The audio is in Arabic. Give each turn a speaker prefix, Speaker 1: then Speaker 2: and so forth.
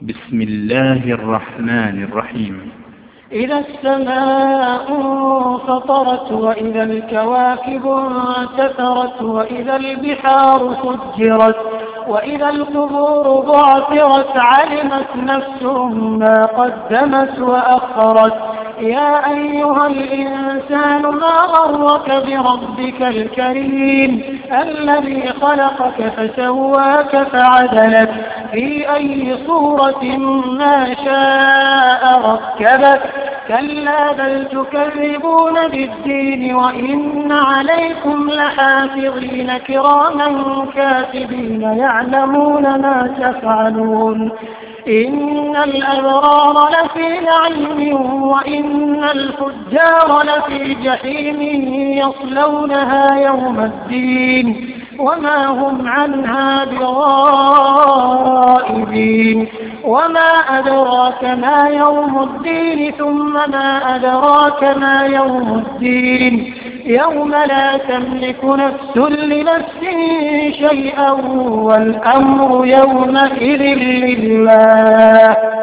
Speaker 1: بسم الله الرحمن الرحيم.
Speaker 2: إذا السماء انفطرت وإذا الكواكب انتثرت وإذا البحار سجرت وإذا القبور بعثرت علمت نفس ما قدمت وأخرت. يا أيها الإنسان ما غرك بربك الكريم الذي خلقك فسواك فعدلك في أي صورة ما شاء ركبك. كلا بل تكذبون بالدين وإن عليكم لحافظين كراما كاتبين يعلمون ما تفعلون. إن الأبرار لفي نعيم وإن الفجار لفي جحيم يصلونها يوم الدين وما هم عنها بغائبين. وما أدراك ما يوم الدين ثم ما أدراك ما يوم الدين يوم لا تملك نفس لنفس شيئا والأمر يومئذ لله.